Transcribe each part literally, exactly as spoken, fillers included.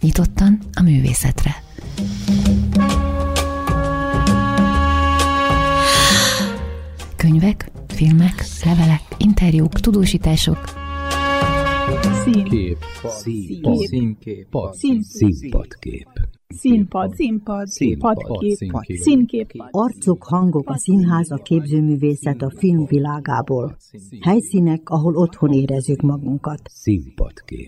nyitottan a művészetre. Könyvek, filmek, levelek, interjúk, tudósítások. Színkép, színpad, színkép, színpadkép. Színpad, színpad, padkép, színkép. Arcok, hangok, a színház, a képzőművészet a film világából. Helyszínek, ahol otthon érezzük magunkat. Színpadkép.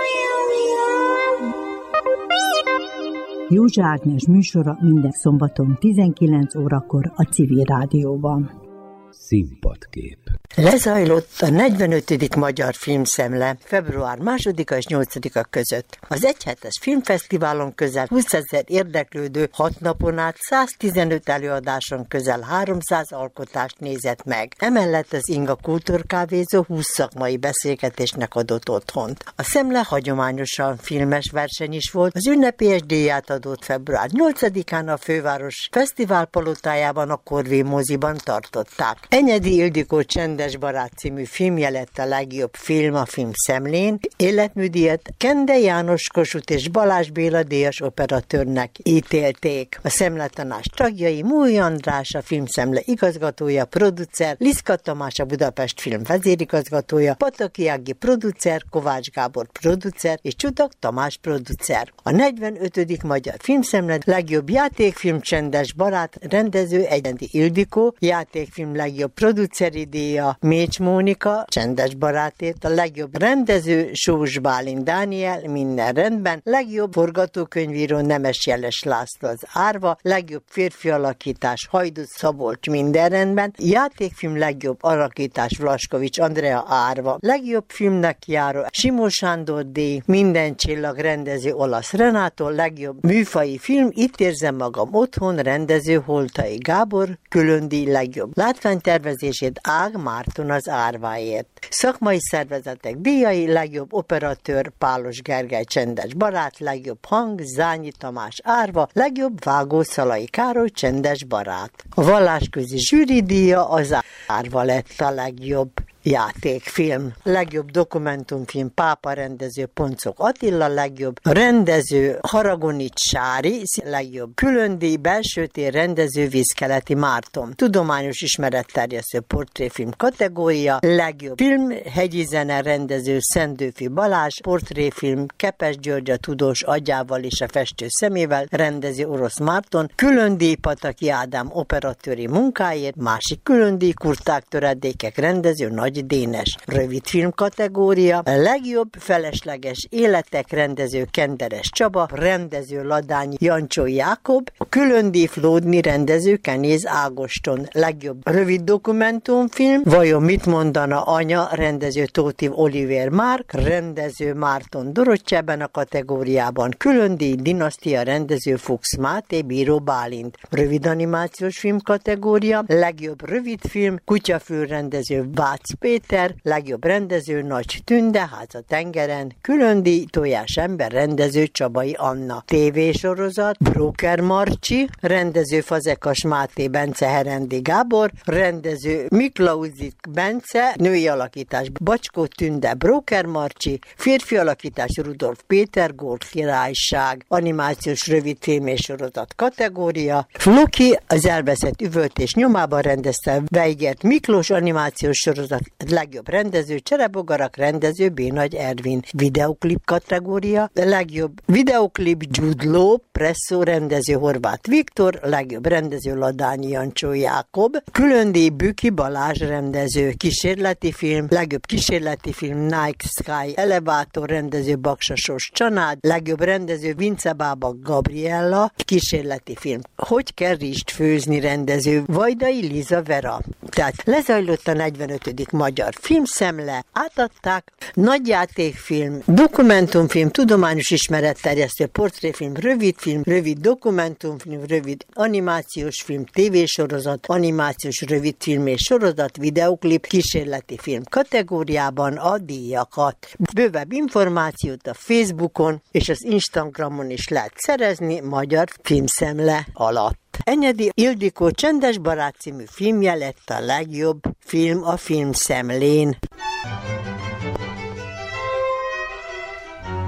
Józsa Ágnes műsora minden szombaton tizenkilenc órakor a Civil Rádióban. Színpadkép. Lezajlott a negyvenötödik Magyar Filmszemle február másodika és nyolcadika között. Az egyhetes filmfesztiválon közel húszezer érdeklődő hat napon át száztizenöt előadáson közel háromszáz alkotást nézett meg. Emellett az Inga Kultúrkávézó húsz szakmai beszélgetésnek adott otthont. A szemle hagyományosan filmes verseny is volt, az ünnepélyes díját adott február nyolcadikán a főváros fesztiválpalotájában a Corvé moziban tartották. Enyedi Ildikó Csendes barát című filmje lett a legjobb film a Filmszemlén. Életműdíjat Kende János Kossuth és Balázs Béla díjas operatőrnek ítélték. A szemletanács tagjai Múj András, a Filmszemle igazgatója, producer, Liszka Tamás, a Budapest Film vezérigazgatója, Pataki Ági producer, Kovács Gábor producer és Csutak Tamás producer. A negyvenötödik Magyar Filmszemle legjobb játékfilm Csendes barát rendező Enyedi Ildikó, játékfilm legjobb produceri díja Mécs Mónika, Csendes barátért, a legjobb rendező Sós Bálint Dániel, Minden rendben, legjobb forgatókönyvíró Nemes Jeles László, az Árva, legjobb férfi alakítás Hajdut Szabolcs, Minden rendben, játékfilm legjobb alakítás Vlaskovics Andrea, Árva, legjobb filmnek járó Simó Sándor díj, Minden csillag rendező Olasz Renátó, legjobb műfaji film Itt érzem magam otthon rendező Holtai Gábor, külön díj legjobb látványtervezését Ág Márton, az Árváért. Szakmai szervezetek díjai, legjobb operatőr Pálos Gergely Csendes barát, legjobb hang Zányi Tamás, Árva, legjobb vágó Szalai Károly Csendes barát. A vallásközi zsűri díja az Árva lett a legjobb játékfilm. Legjobb dokumentumfilm Pápa rendező Poncok Attila, legjobb rendező Haragonics Sári, legjobb különdíj belsőtér rendező Vízkeleti Márton. Tudományos ismeretterjesztő portréfilm kategória, legjobb film hegyi zene rendező Szendőfi Balázs, portréfilm Kepes György a tudós agyával és a festő szemével rendező Orosz Márton, különdíj Pataki Ádám operatőri munkáért, másik különdíj Kurták töredékek rendező Nagy Dénes. Rövidfilm kategória, a legjobb felesleges életek rendező Kenderes Csaba, rendező Ladányi Jancsó Jákob, különdíj Flódni rendező Kenéz Ágoston. Legjobb rövid dokumentumfilm, Vajon mit mondana anya rendező Tóth Olivér Márk, rendező Márton Dorottya ebben a kategóriában, különdíj Dinasztia rendező Fuchs Máté, Bíró Bálint. Rövid animációs film kategória, legjobb rövidfilm Kutyafül rendező Vác Péter, legjobb rendező Nagy Tünde, Ház a tengeren, különdíj Tojás ember rendező Csabai Anna. Tévésorozat Bróker Marcsi, rendező Fazekas Máté Bence Herendi Gábor, rendező Miklauzik Bence, női alakítás Bacskó Tünde Bróker Marcsi, férfi alakítás Rudolf Péter Gór királyság. Animációs rövidfilm és sorozat kategória, Floki az elveszett üvöltés nyomában rendezte Weigert Miklós, animációs sorozat legjobb rendező Cserebogarak rendező B. Nagy Ervin. Videoklip kategória, legjobb videoklip Jude Law, Presszó rendező Horváth Viktor, legjobb rendező Ladányi Jancsó Jákob, különdíj Büki Balázs rendező. Kísérleti film, legjobb kísérleti film Nike Sky Elevator rendező Baksasos Csanád, legjobb rendező Vince Bába Gabriella, kísérleti film Hogy kell rizst főzni rendező Vajdai Liza Vera. Tehát lezajlott a negyvenötödik Magyar Filmszemle, átadták nagyjátékfilm, dokumentumfilm, tudományos ismeretterjesztő portréfilm, rövidfilm, rövid dokumentumfilm, rövid animációs film, tévésorozat, animációs rövidfilm és sorozat, videoklip, kísérleti film kategóriában a díjakat. Bővebb információt a Facebookon és az Instagramon is lehet szerezni Magyar Filmszemle alatt. Enyedi Ildikó Csendes barát című filmje lett a legjobb film a Filmszemlén.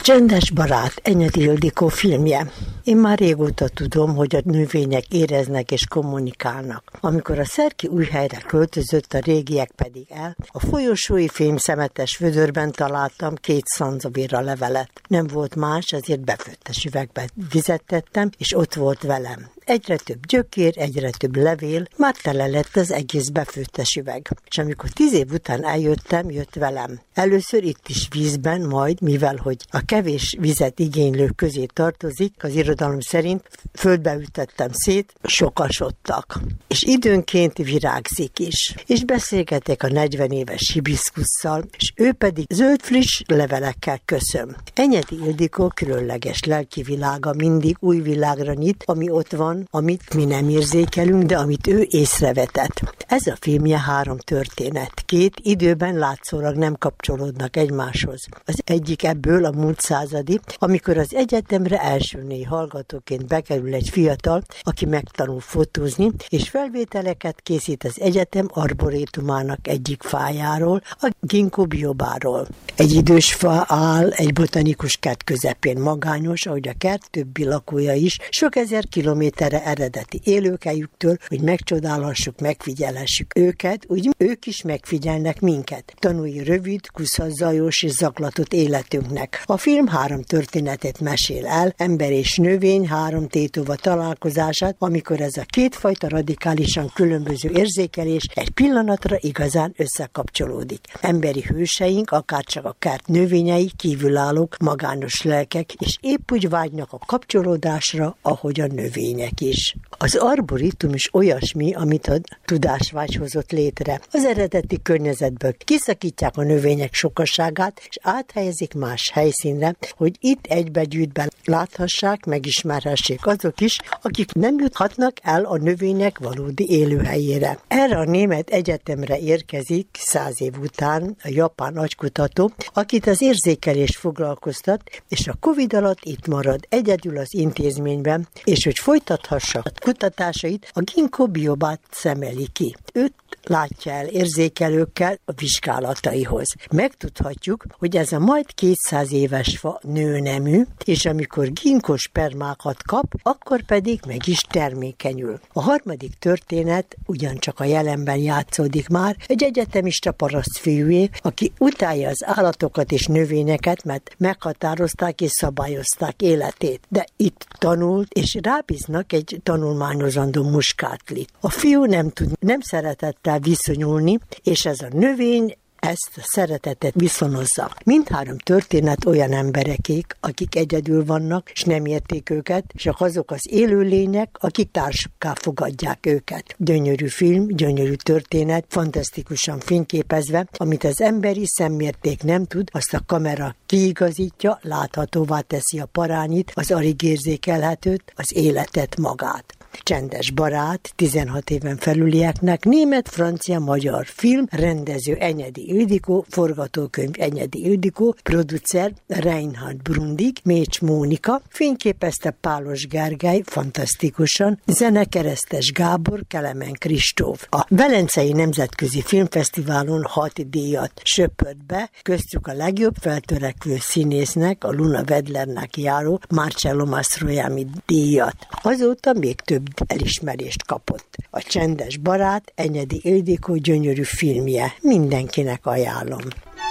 Csendes barát, Enyedi Ildikó filmje. Én már régóta tudom, hogy a növények éreznek és kommunikálnak. Amikor a Szerki új helyre költözött, a régiek pedig el, a folyosói fémszemetes vödörben találtam két szanzavira levelet. Nem volt más, ezért befőttes üvegbe vizet tettem, és ott volt velem. Egyre több gyökér, egyre több levél, már tele lett az egész befőttes üveg. És amikor tíz év után eljöttem, jött velem. Először itt is vízben, majd, mivel hogy a kevés vizet igénylők közé tartozik, az irodalom szerint földbe ütettem szét, sokasodtak. És időnként virágzik is. És beszélgetek a negyven éves hibiszkusszal, és ő pedig zöld friss levelekkel köszön. Enyedi Ildikó különleges lelki világa mindig új világra nyit, ami ott van, amit mi nem érzékelünk, de amit ő észrevetett. Ez a filmje három történet. Két időben látszólag nem kapcsolódnak egymáshoz. Az egyik ebből a múlt századi, amikor az egyetemre elsőnél hallgatóként bekerül egy fiatal, aki megtanul fotózni, és felvételeket készít az egyetem arborétumának egyik fájáról, a ginkgo biobáról. Egy idős fa áll egy botanikus kert közepén, magányos, ahogy a kert többi lakója is, sok ezer kilométerre eredeti élőkhelyüktől, hogy megcsodálhassuk, megfigyelhessük őket, úgy ők is megfigyelnek minket. Tanulj rövid, kuszaszajos és zaklatott életünknek. A film három történetet mesél el, ember és növény három tétova találkozását, amikor ez a kétfajta radikálisan különböző érzékelés egy pillanatra igazán összekapcsolódik. Emberi hőseink, akárcsak a kert növényei, kívülállók, magányos lelkek, és épp úgy vágynak a kapcsolódásra, ahogy a növények is. Az arboritum is olyasmi, amit a tudásvágy hozott létre. Az eredeti környezetből kiszakítják a növények sokaságát, és áthelyezik más helyszínre, hogy itt egybegyűjtben láthassák, megismerhessék azok is, akik nem juthatnak el a növények valódi élőhelyére. Erre a német egyetemre érkezik száz év után a japán agykutató, akit az érzékelés foglalkoztat, és a Covid alatt itt marad egyedül az intézményben, és hogy folytathassa a kutatásait, a ginkgo biobát szemeli ki. Őt látja el érzékelőkkel a vizsgálataihoz. Megtudhatjuk, hogy ez a majd kétszáz éves fa nőnemű, és amikor ginkgo spermákat kap, akkor pedig meg is termékenyül. A harmadik történet ugyancsak a jelenben játszódik már, egy egyetemista parasztfiúé, aki utálja az állatokat és növényeket, mert meghatározták és szabályozták életét. De itt tanult, és rábíznak egy tanulmányozandó muskátlit. A fiú nem tud, nem szeretett el viszonyulni, és ez a növény ezt a szeretetet viszonozza. Mindhárom történet olyan emberekék, akik egyedül vannak, és nem érték őket, csak azok az élőlények, akik társukká fogadják őket. Gyönyörű film, gyönyörű történet, fantasztikusan fényképezve, amit az emberi szemmérték nem tud, azt a kamera kiigazítja, láthatóvá teszi a parányit, az alig érzékelhetőt, az életet magát. Csendes barát, tizenhat éven felülieknek, német, francia, magyar film, rendező Enyedi Ildikó, forgatókönyv Enyedi Ildikó, producer Reinhard Brundig, Mécs Mónika, fényképezte Pálos Gergely, fantasztikusan, zene Keresztes Gábor, Kelemen Kristóf. A Velencei Nemzetközi Filmfesztiválon hat díjat söpört be, köztük a legjobb feltörekvő színésznek, a Luna Wedlernek járó Marcello Mastroianni díjat. Azóta még több elismerést kapott. A Csendes barát, Enyedi Ildikó gyönyörű filmje. Mindenkinek ajánlom.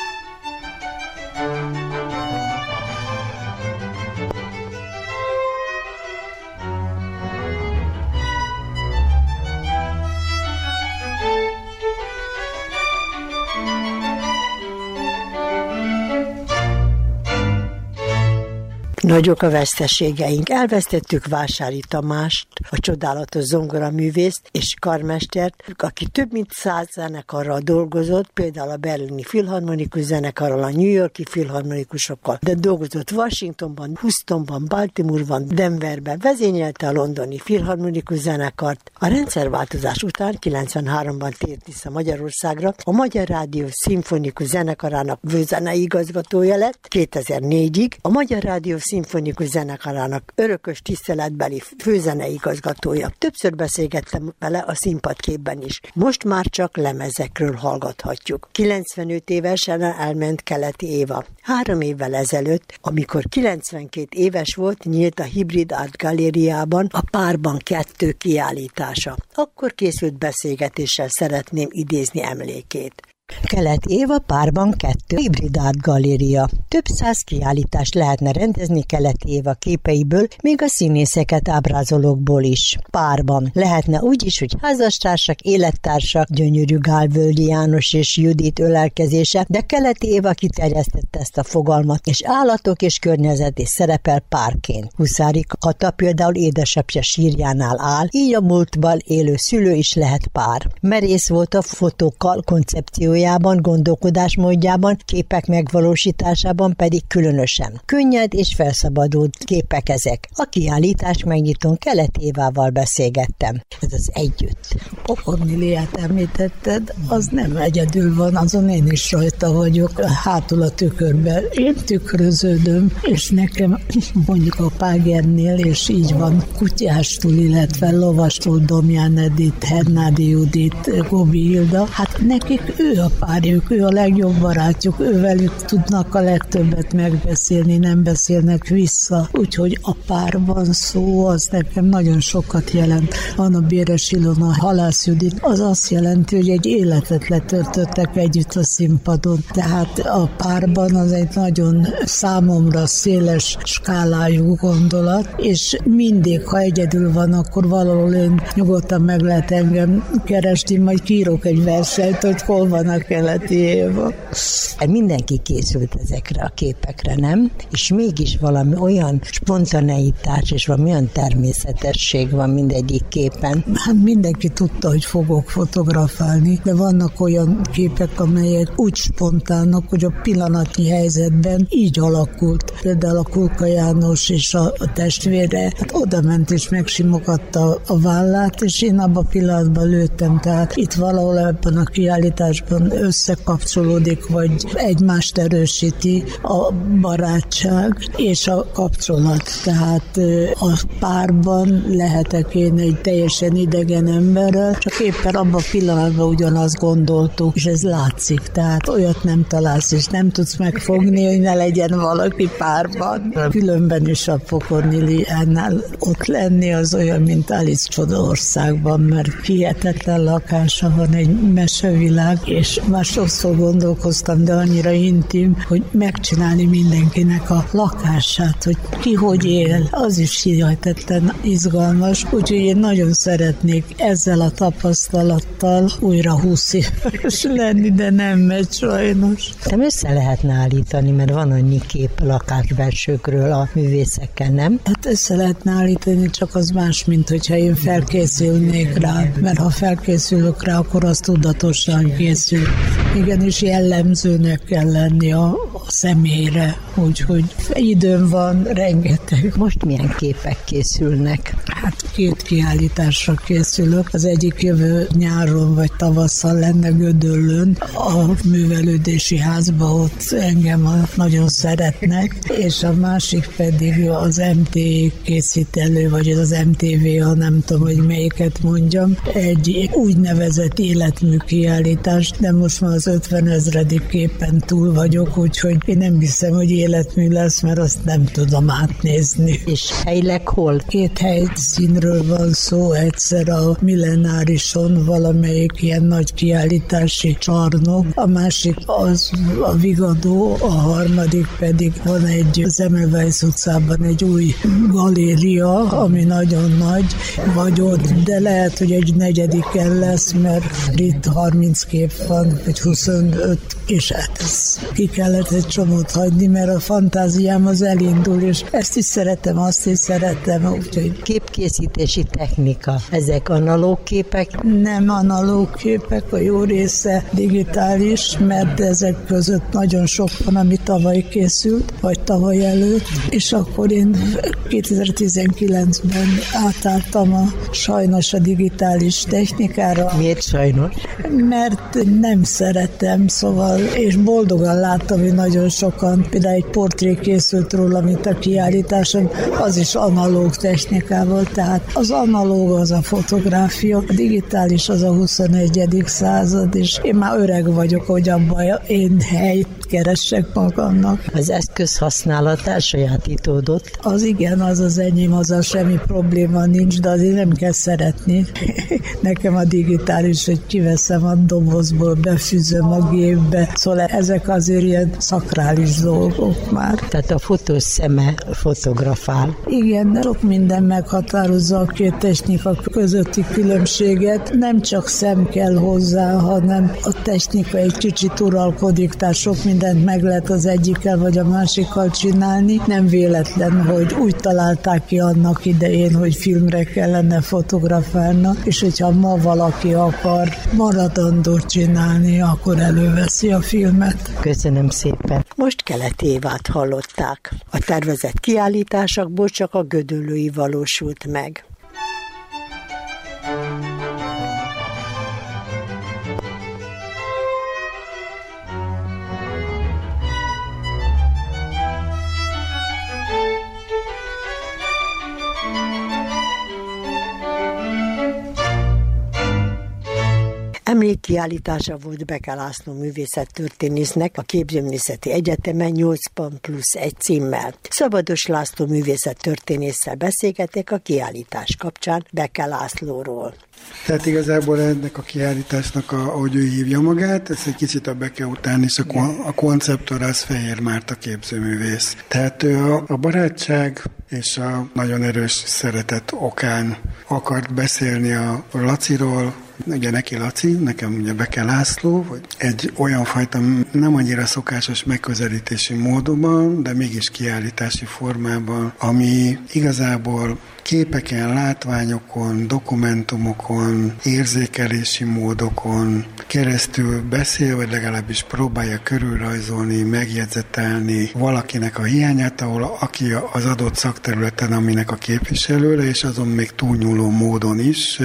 Nagyok a veszteségeink. Elvesztettük Vásári Tamást, a csodálatos zongoraművészt és karmestert, aki több mint száz zenekarral dolgozott, például a berlini filharmonikus zenekarral, a New Yorki filharmonikusokkal, de dolgozott Washingtonban, Houstonban, Baltimoreban, Denverben, vezényelte a londoni filharmonikus zenekart. A rendszerváltozás után kilencvenháromban tért vissza Magyarországra, a Magyar Rádió Szimfonikus Zenekarának főzenei igazgatója lett, kétezer-négyig a Magyar Rádió Szimfonikus Zenekarának örökös tiszteletbeli főzeneigazgatója. Többször beszélgettem vele a színpadképben is. Most már csak lemezekről hallgathatjuk. kilencvenöt évesen elment Keleti Éva. Három évvel ezelőtt, amikor kilencvenkét éves volt, nyílt a Hibrid Art Galériában a Párban kettő kiállítása. Akkor készült beszélgetéssel szeretném idézni emlékét. Kelet Éva, Párban kettő, Hibrid Art Galéria. Több száz kiállítást lehetne rendezni Kelet Éva képeiből, még a színészeket ábrázolókból is. Párban lehetne úgy is, hogy házastársak, élettársak, gyönyörű Gálvölgyi János és Judit ölelkezése, de Kelet Éva kiterjesztette ezt a fogalmat, és állatok és környezet is szerepel párként. Huszári Kata például édesapja sírjánál áll, így a múltban élő szülő is lehet pár. Merész volt a fotókkal koncepció gondolkodásmódjában, képek megvalósításában pedig különösen. Könnyed és felszabadult képek ezek. A kiállítás megnyitón Kelet Évával beszélgettem. Ez az együtt. Pokorniliát említetted, az nem egyedül van, azon én is rajta vagyok, hátul a tükörben. Én tükröződöm, és nekem mondjuk a Págernél, és így van, Kutyástól, illetve Lovastól Domján Edith, Hernádi Judit, Gobi Hilda, hát nekik ő a párjuk, ő a legjobb barátjuk, ővelük tudnak a legtöbbet megbeszélni, nem beszélnek vissza. Úgyhogy a párban szó az nekem nagyon sokat jelent. Anna Béres Ilona, Halász Judit, az azt jelenti, hogy egy életet letöltöttek együtt a színpadon. Tehát a párban az egy nagyon számomra széles skálájú gondolat, és mindig, ha egyedül van, akkor valahol én nyugodtan meg lehet engem keresni, majd kiírok egy versenyt, hogy hol van a Keleti Éva. Mindenki készült ezekre a képekre, nem? És mégis valami olyan spontaneitás és valami olyan természetesség van mindegyik képen. Hát mindenki tudta, hogy fogok fotografálni, de vannak olyan képek, amelyek úgy spontánok, hogy a pillanatnyi helyzetben így alakult. Például a Kulka János és a, a testvére, hát oda ment és megsimogatta a vállát, és én abban a pillanatban lőttem. Tehát itt valahol ebben a kiállításban összekapcsolódik, vagy egymást erősíti a barátság és a kapcsolat. Tehát a párban lehetek én egy teljesen idegen emberrel, csak éppen abban a pillanatban ugyanazt gondoltuk, és ez látszik. Tehát olyat nem találsz, és nem tudsz megfogni, hogy ne legyen valaki párban. Különben is a Pokorniliánál ott lenni az olyan, mint Alice Csodaországban, mert hihetetlen lakása van, egy mesevilág, és már sokszor gondolkoztam, de annyira intim, hogy megcsinálni mindenkinek a lakását, hogy ki hogy él, az is hihetetlen izgalmas, úgyhogy én nagyon szeretnék ezzel a tapasztalattal újra húsz éves lenni, de nem megy sajnos. Nem össze lehetne állítani, mert van annyi kép lakásbelsőkről a művészekkel, nem? Hát össze lehetne állítani, csak az más, mint hogyha én felkészülnék rá, mert ha felkészülök rá, akkor az tudatosan készül. Igenis jellemzőnek kell lenni a, a személyre, úgyhogy időm van, rengeteg. Most milyen képek készülnek? Hát két kiállításra készülök. Az egyik jövő nyáron vagy tavasszal lenne Gödöllőn, a művelődési házba, ott engem nagyon szeretnek, és a másik pedig az em té készít elő, vagy az em té vé, ha nem tudom, hogy melyiket mondjam, egy úgynevezett életmű kiállítás, de most már az ötvenezredik képen túl vagyok, úgyhogy én nem hiszem, hogy életmű lesz, mert azt nem tudom átnézni. És helyileg hol? Két helyszínről van szó, egyszer a Millenárison valamelyik ilyen nagy kiállítási csarnok, a másik az a Vigadó, a harmadik pedig van egy Semmelweis utcában egy új galéria, ami nagyon nagy, vagy ott, de lehet, hogy egy negyediken lesz, mert itt harminc kép van, vagy huszonöt, és hát ez ki kellett egy csomót hagyni, mert a fantáziám az elindul, és ezt is szeretem, azt is szeretem, úgyhogy... Képkészítési technika. Ezek analóg képek? Nem analóg képek, a jó része digitális, mert ezek között nagyon sok van, ami tavaly készült, vagy tavaly előtt, és akkor én kétezer-tizenkilencben átálltam a sajnos a digitális technikára. Miért sajnos? Mert nem szeretem, szóval, és boldogan láttam, hogy nagyon nagyon sokan. Például egy portré készült róla, mint a kiállításon, az is analóg technikával, tehát az analóg az a fotográfia, a digitális az a huszonegyedik század, és én már öreg vagyok, hogy abban én helyt keressek magamnak. Az eszköz használat elsajátítódott. Az igen, az az enyém, azzal semmi probléma nincs, de azért nem kell szeretni. Nekem a digitális, hogy kiveszem a dobozból, befűzöm a gépbe, szóval ezek azért ilyen szakrális dolgok már. Tehát a fotós szeme fotografál. Igen, sok minden meghatározza a két technika közötti különbséget. Nem csak szem kell hozzá, hanem a technika egy kicsit uralkodik, tehát sok mindent meg lehet az egyikkel vagy a másikkal csinálni. Nem véletlen, hogy úgy találták ki annak idején, hogy filmre kellene fotografálni, és hogyha ma valaki akar maradandót csinálni, akkor előveszi a filmet. Köszönöm szépen. Most Keleti Évát hallották. A tervezett kiállításokból csak a Gödöllői valósult meg. Emlékkiállítása volt Beke László művészettörténésznek a Képzőművészeti Egyetemen nyolc pont plusz egy címmel. Szabados László művészettörténésszel beszélgettek a kiállítás kapcsán Beke Lászlóról. Tehát igazából ennek a kiállításnak, a, ahogy ő hívja magát, ez egy kicsit a Beke után is, a, kon, a konceptor az Fehér Márta képzőművész. Tehát ő a, a barátság és a nagyon erős szeretet okán akart beszélni a Laciról, ugye neki Laci, nekem ugye Beke László, vagy egy olyan fajta nem annyira szokásos megközelítési módban, de mégis kiállítási formában, ami igazából képeken, látványokon, dokumentumokon, érzékelési módokon keresztül beszél, vagy legalábbis próbálja körülrajzolni, megjegyzetelni valakinek a hiányát, ahol aki az adott szakterületen, aminek a képviselőre, és azon még túlnyúló módon is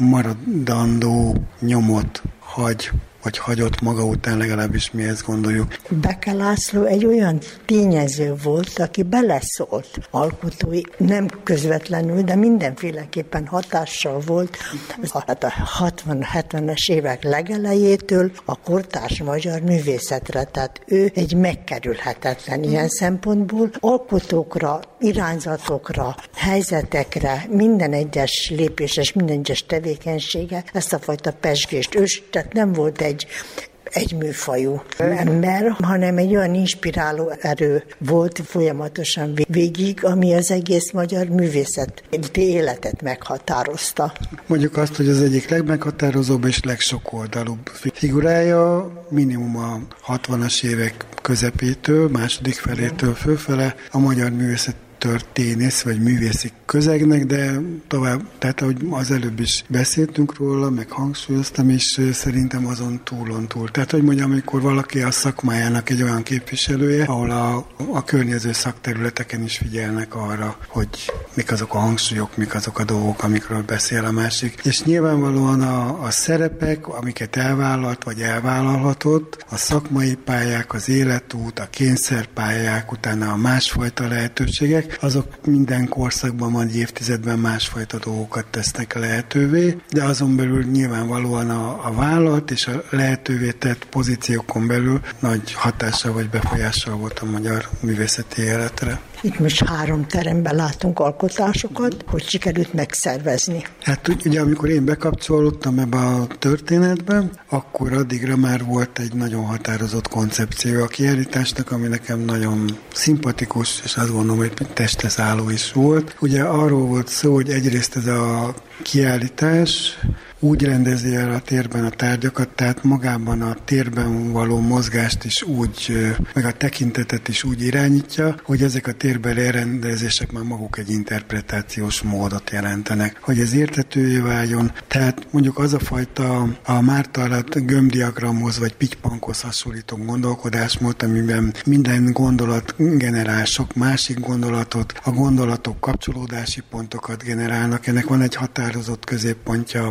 maradandó nyomot hagy, vagy hagyott maga után, legalábbis mi ezt gondoljuk. Beke László egy olyan tényező volt, aki beleszólt alkotói, nem közvetlenül, de mindenféleképpen hatással volt hát a hatvan-hetvenes évek legelejétől a kortárs magyar művészetre. Tehát ő egy megkerülhetetlen ilyen szempontból. Alkotókra, irányzatokra, helyzetekre, minden egyes lépéses, minden egyes tevékenysége ezt a fajta pezsgést ős, tehát nem volt egy Egy, egy műfajú ember, hanem egy olyan inspiráló erő volt folyamatosan végig, ami az egész magyar művészet életet meghatározta. Mondjuk azt, hogy az egyik legmeghatározóbb és legsokoldalúbb figurája, minimum a hatvanas évek közepétől, második felétől fölfele a magyar művészet történész vagy művészi közegnek, de tovább, tehát ahogy az előbb is beszéltünk róla, meg hangsúlyoztam, és szerintem azon túlon túl. Tehát, hogy mondjam, amikor valaki a szakmájának egy olyan képviselője, ahol a, a környező szakterületeken is figyelnek arra, hogy mik azok a hangsúlyok, mik azok a dolgok, amikről beszél a másik. És nyilvánvalóan a, a szerepek, amiket elvállalt, vagy elvállalhatott, a szakmai pályák, az életút, a kényszerpályák, utána a másfajta lehetőségek, azok minden korszakban, vagy évtizedben másfajta dolgokat tesznek lehetővé, de azon belül nyilvánvalóan a, a vállalat és a lehetővé tett pozíciókon belül nagy hatással vagy befolyással volt a magyar művészeti életre. Itt most három teremben látunk alkotásokat, hogy sikerült megszervezni. Hát ugye, amikor én bekapcsolódtam ebbe a történetbe, akkor addigra már volt egy nagyon határozott koncepció a kiállításnak, ami nekem nagyon szimpatikus, és azt gondolom, hogy testhez álló is volt. Ugye arról volt szó, hogy egyrészt ez a kiállítás úgy rendezi el a térben a tárgyakat, tehát magában a térben való mozgást is úgy, meg a tekintetet is úgy irányítja, hogy ezek a térbeli elrendezések már maguk egy interpretációs módot jelentenek, hogy ez érthetővé váljon. Tehát mondjuk az a fajta a Márta alatt gömbdiagramhoz vagy pitypankhoz hasonlító gondolkodásmód, amiben minden gondolat generál sok másik gondolatot, a gondolatok kapcsolódási pontokat generálnak. Ennek van egy határozott középpontja a Beke,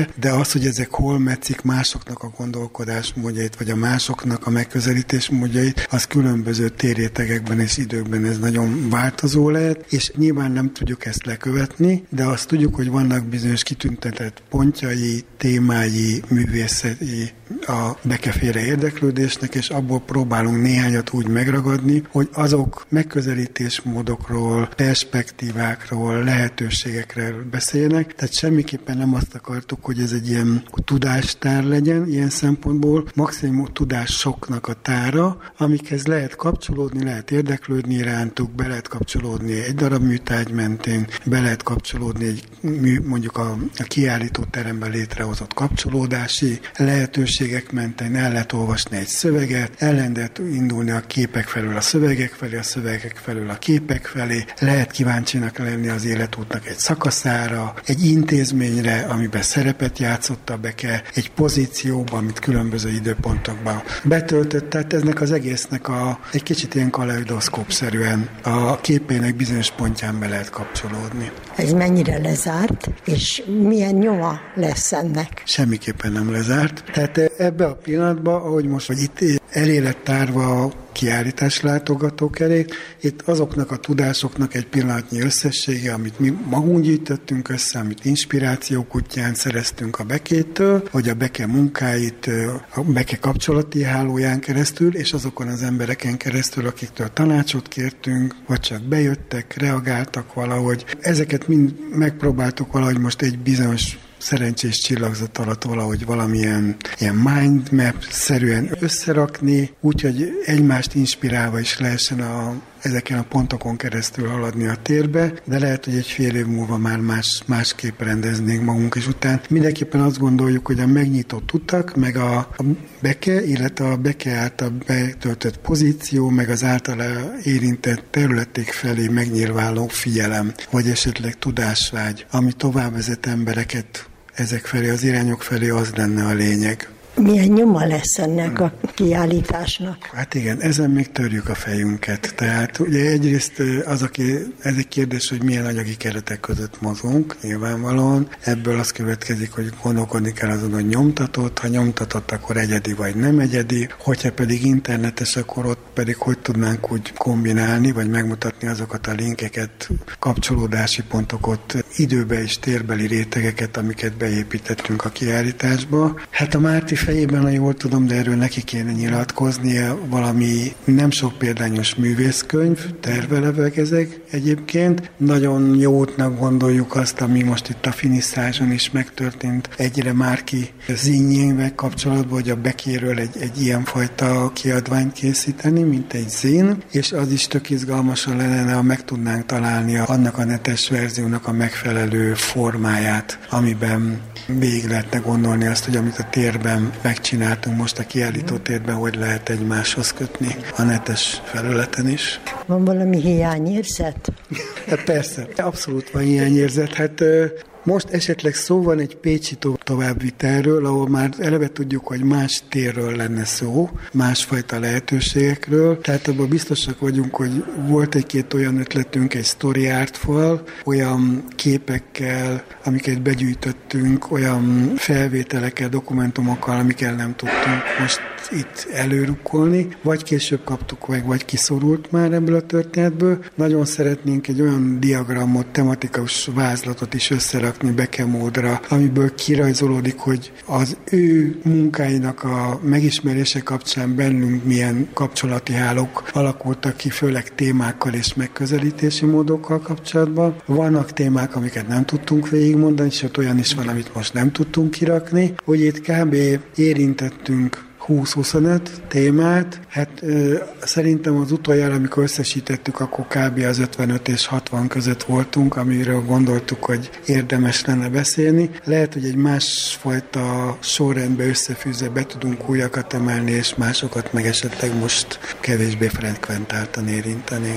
része, de az, hogy ezek hol metszik másoknak a gondolkodásmódjait, vagy a másoknak a megközelítésmódjait, az különböző térrétegekben és időkben ez nagyon változó lehet, és nyilván nem tudjuk ezt lekövetni, de azt tudjuk, hogy vannak bizonyos kitüntetett pontjai, témái, művészeti a Beke-féle érdeklődésnek, és abból próbálunk néhányat úgy megragadni, hogy azok megközelítésmódokról, perspektívákról, lehetőségekről beszélnek, tehát semmiképpen nem azt akartuk, hogy ez egy ilyen tudástár legyen, ilyen szempontból maximum tudássoknak a tára, amikhez lehet kapcsolódni, lehet érdeklődni irántuk, be lehet kapcsolódni egy darab műtárgy mentén, be lehet kapcsolódni egy mű, mondjuk a, a kiállító teremben létrehozott kapcsolódási lehetőségek mentén, el lehet olvasni egy szöveget, el lehet indulni a képek felől a szövegek felé, a szövegek felől a képek felé, lehet kíváncsinak lenni az életútnak egy szakaszára, egy intézményre, amiben szerepet játszott a Beke, egy pozícióban, amit különböző időpontokban betöltött, tehát eznek az egésznek a, egy kicsit ilyen kaleidoszkópszerűen a képének bizonyos pontján be lehet kapcsolódni. Ez mennyire lezárt, és milyen nyoma lesz ennek? Semmiképpen nem lezárt. Tehát ebbe a pillanatban, ahogy most vagy itt elé lett tárva a kiállítás látogatók elé, itt azoknak a tudásoknak egy pillanatnyi összessége, amit mi magunk gyűjtöttünk össze, amit inspiráció kutyán szereztünk a Bekétől, vagy a Beke munkáit a Beke kapcsolati hálóján keresztül, és azokon az embereken keresztül, akiktől tanácsot kértünk, vagy csak bejöttek, reagáltak valahogy. Ezeket mind megpróbáltuk valahogy most egy bizonyos szerencsés csillagzat alatt valahogy valamilyen ilyen mindmap-szerűen összerakni, úgyhogy egymást inspirálva is lehessen a, ezeken a pontokon keresztül haladni a térbe, de lehet, hogy egy fél év múlva már más, másképp rendeznénk magunk, és után mindenképpen azt gondoljuk, hogy a megnyitott utak, meg a, a Beke, illetve a Beke által betöltött pozíció, meg az általa érintett területek felé megnyilvánuló figyelem, vagy esetleg tudásvágy, ami tovább vezet embereket ezek felé, az irányok felé, az lenne a lényeg. Milyen nyoma lesz ennek a kiállításnak? Hát igen, ezen még törjük a fejünket. Tehát ugye egyrészt az, aki, ez egy kérdés, hogy milyen anyagi keretek között mozgunk, nyilvánvalóan. Ebből az következik, hogy gondolkodni kell azon, hogy nyomtatott, ha nyomtatott, akkor egyedi vagy nem egyedi, hogyha pedig internetes, akkor ott pedig hogy tudnánk úgy kombinálni, vagy megmutatni azokat a linkeket, kapcsolódási pontokat, időbe és térbeli rétegeket, amiket beépítettünk a kiállításba. Hát a Márti fejében, ha jól tudom, de erről neki kéne nyilatkoznia, valami nem sok példányos művészkönyv, tervelevek ezek egyébként. Nagyon jó útnak gondoljuk azt, ami most itt a finiszáson is megtörtént egyre Márki zínjével kapcsolatban, hogy a Bekéről egy, egy ilyenfajta kiadványt készíteni, mint egy zín, és az is tök izgalmasan lenne, ha meg tudnánk találni annak a netes verziónak a megfelelő formáját, amiben végig lehetne gondolni azt, hogy amit a térben megcsináltunk most a kiállító térben, hogy lehet egymáshoz kötni a netes felületen is. Van valami hiányérzet? Hát persze, abszolút van hiányérzet. Hát most esetleg szó van egy pécsi továbbvitelről, ahol már eleve tudjuk, hogy más térről lenne szó, másfajta lehetőségekről. Tehát abban biztosak vagyunk, hogy volt egy-két olyan ötletünk, egy story art fal, olyan képekkel, amiket begyűjtöttünk, olyan felvételekkel, dokumentumokkal, amikkel nem tudtunk most itt előrukkolni, vagy később kaptuk meg, vagy kiszorult már ebből a történetből. Nagyon szeretnénk egy olyan diagramot, tematikus vázlatot is összerakni Beke módra, amiből kirajzolódik, hogy az ő munkáinak a megismerése kapcsán bennünk milyen kapcsolati hálók alakultak ki, főleg témákkal és megközelítési módokkal kapcsolatban. Vannak témák, amiket nem tudtunk végigmondani, és ott olyan is van, amit most nem tudtunk kirakni, hogy itt kb. Érintettünk húsz-huszonöt témát. Hát ö, szerintem az utoljára, amikor összesítettük, akkor kb. Az ötvenöt és hatvan között voltunk, amiről gondoltuk, hogy érdemes lenne beszélni. Lehet, hogy egy másfajta sorrendbe összefűzve be tudunk újakat emelni, és másokat meg esetleg most kevésbé frekventáltan érintenénk.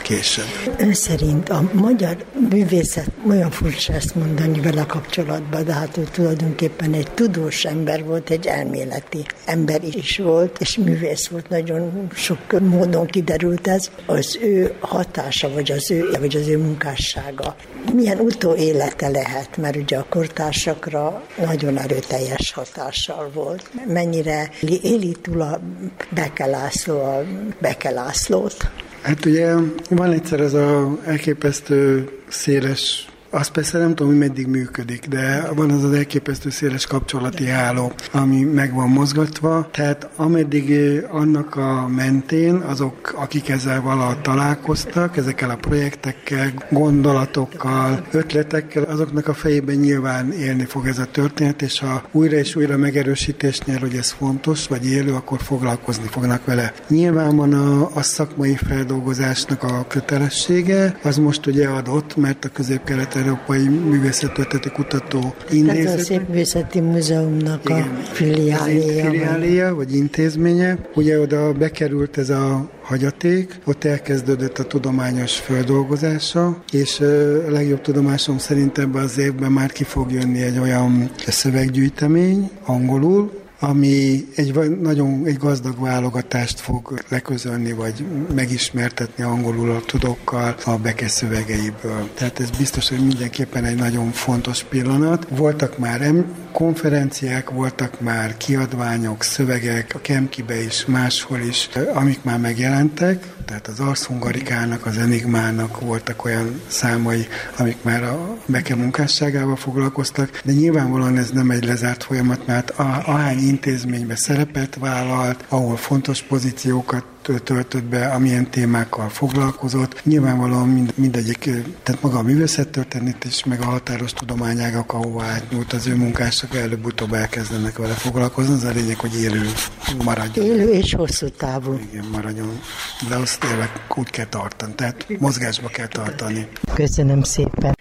később. Ön szerint a magyar művészet, olyan furcsa ezt mondani vele kapcsolatban, de hát ő tulajdonképpen egy tudós ember volt, egy elméleti ember is volt, és művész volt, nagyon sok módon kiderült ez. Az ő hatása, vagy az ő, vagy az ő munkássága milyen utóélete lehet, mert ugye a kortársakra nagyon erőteljes hatással volt. Mennyire éli túl a Beke László a Beke Lászlót? Hát ugye van egyszer ez az elképesztő széles, azt persze nem tudom, hogy meddig működik, de van az az elképesztő széles kapcsolati háló, ami meg van mozgatva, tehát ameddig annak a mentén azok, akik ezzel valaha találkoztak, ezekkel a projektekkel, gondolatokkal, ötletekkel, azoknak a fejében nyilván élni fog ez a történet, és ha újra és újra megerősítést nyer, hogy ez fontos, vagy élő, akkor foglalkozni fognak vele. Nyilván van a, a szakmai feldolgozásnak a kötelessége, az most ugye adott, mert a Közép-Kelet Európai Művészettörténeti Kutató Intézet. Ez a Szépművészeti Múzeumnak igen, a filiáléja. filiáléja, vagy intézménye. Ugye oda bekerült ez a hagyaték, ott elkezdődött a tudományos feldolgozása, és a legjobb tudomásom szerint ebben az évben már ki fog jönni egy olyan szöveggyűjtemény, angolul, ami egy nagyon egy gazdag válogatást fog leközölni, vagy megismertetni angolul a tudókkal a Beke szövegeiből. Tehát ez biztos, hogy mindenképpen egy nagyon fontos pillanat. Voltak már konferenciák, voltak már kiadványok, szövegek, a Kemkibe is, máshol is, amik már megjelentek, tehát az Ars Hungarikának, az Enigmának voltak olyan számai, amik már a Beke munkásságával foglalkoztak, de nyilvánvalóan ez nem egy lezárt folyamat, mert ahány intézménybe szerepet vállalt, ahol fontos pozíciókat töltött be, amilyen témákkal foglalkozott. Nyilvánvalóan mind, mindegyik, tehát maga a művészettörténet is, meg a határos tudományágak, ahova átnyúlt az ő munkások, előbb-utóbb elkezdenek vele foglalkozni. Az a lényeg, hogy élő maradjon. Élő és hosszú távú. Igen, maradjon. De azt tényleg úgy kell tartani, tehát mozgásba kell tartani. Köszönöm szépen.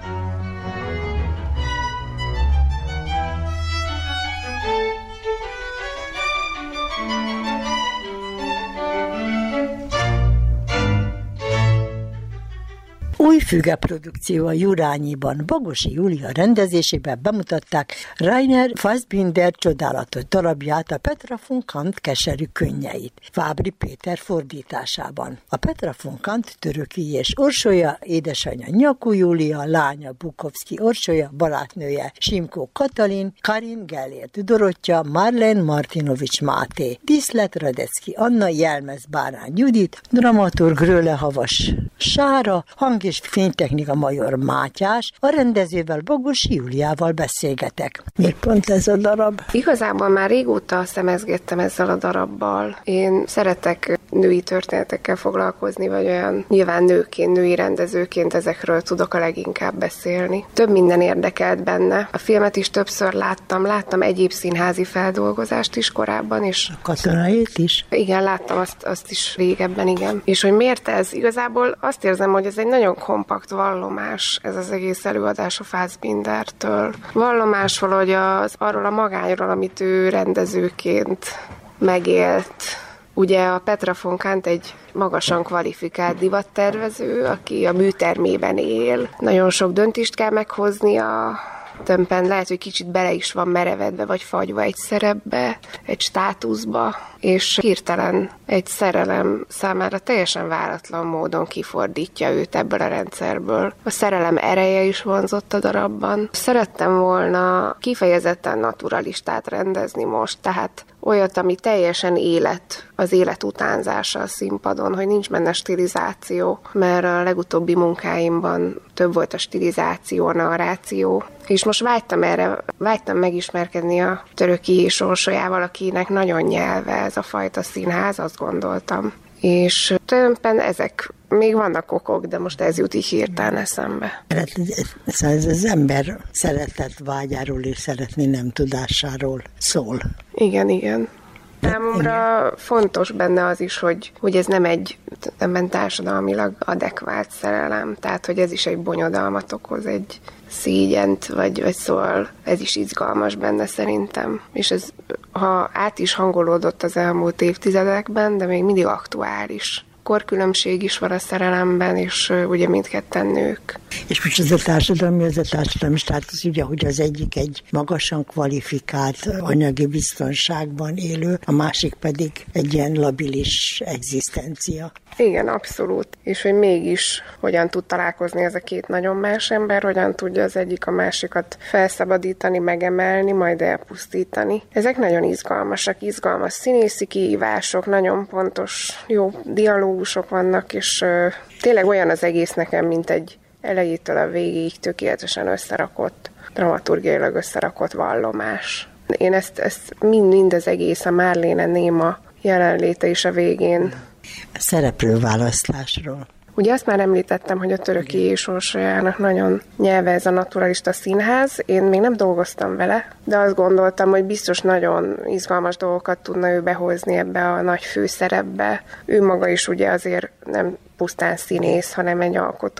Új fügeprodukció a Jurányiban, Bagosi Júlia rendezésében bemutatták Rainer Fassbinder csodálatos darabját, a Petra von Kant keserű könnyeit, Fábri Péter fordításában. A Petra von Kant Töröki és Orsolya, édesanyja Nyakú Júlia, lánya Bukovszki Orsolya, barátnője Simkó Katalin, Karin Gellért Dorottya, Marlene Martinovics Máté, Díszlet Radecki Anna, Jelmez Bárány Judit, dramaturg Röle Havas Sára, hang és fénytechnika Major Mátyás, a rendezővel Bagosi Júliával beszélgetek. Miért pont ez a darab? Igazából már régóta szemezgettem ezzel a darabbal. Én szeretek női történetekkel foglalkozni, vagy olyan nyilván nőként, női rendezőként ezekről tudok a leginkább beszélni. Több minden érdekelt benne. A filmet is többször láttam, láttam egyéb színházi feldolgozást is korábban, és a Katonait is? Igen, láttam azt, azt is régebben, igen. És hogy miért ez? Igazából azt érzem, hogy ez egy nagyon kompakt vallomás, ez az egész előadás a Fassbindertől. Vallomás valahogy az, arról a magányról, amit ő rendezőként megélt. Ugye a Petra von Kant egy magasan kvalifikált divattervező, aki a műtermében él. Nagyon sok döntést kell meghoznia, többen lehet, hogy kicsit bele is van merevedve, vagy fagyva egy szerepbe, egy státuszba, és hirtelen egy szerelem számára teljesen váratlan módon kifordítja őt ebből a rendszerből. A szerelem ereje is vonzott a darabban. Szerettem volna kifejezetten naturalistát rendezni most, tehát olyat, ami teljesen élet, az élet utánzása a színpadon, hogy nincs benne stilizáció, mert a legutóbbi munkáimban több volt a stilizáció, a narráció, és most vágytam erre, vágytam megismerkedni a Töröki és Orsolyával, akinek nagyon nyelve ez a fajta színház, azt gondoltam. És tulajdonképpen ezek még vannak okok, de most ez jut így hirtelen eszembe. Szóval ez az ember szeretet vágyáról és szeretni nem tudásáról szól. Igen, igen. Számomra fontos benne az is, hogy, hogy ez nem egy nem társadalmilag adekvált szerelem, tehát hogy ez is egy bonyodalmat okoz, egy szégyent, vagy, vagy szóval ez is izgalmas benne szerintem. És ez, ha át is hangolódott az elmúlt évtizedekben, de még mindig aktuális. korkülönbség is van a szerelemben, és ugye mindketten nők. És most ez a társadalmi, ez a társadalmi státusz, ugye, hogy az egyik egy magasan kvalifikált, anyagi biztonságban élő, a másik pedig egy ilyen labilis egzisztencia. Igen, abszolút. És hogy mégis hogyan tud találkozni ez a két nagyon más ember, hogyan tudja az egyik a másikat felszabadítani, megemelni, majd elpusztítani. Ezek nagyon izgalmasak, izgalmas színészi kihívások, nagyon pontos, jó dialógusok vannak, és ö, tényleg olyan az egész nekem, mint egy elejétől a végéig tökéletesen összerakott, dramaturgiailag összerakott vallomás. Én ezt, ezt mind, mind az egész, a Marlene néma jelenléte is a végén. Szereplőválasztásról. Ugye azt már említettem, hogy a Töröki Sorsoljának nagyon nyelve ez a naturalista színház. Én még nem dolgoztam vele, de azt gondoltam, hogy biztos nagyon izgalmas dolgokat tudna ő behozni ebbe a nagy főszerepbe. Ő maga is ugye azért nem pusztán színész, hanem egy alkotó.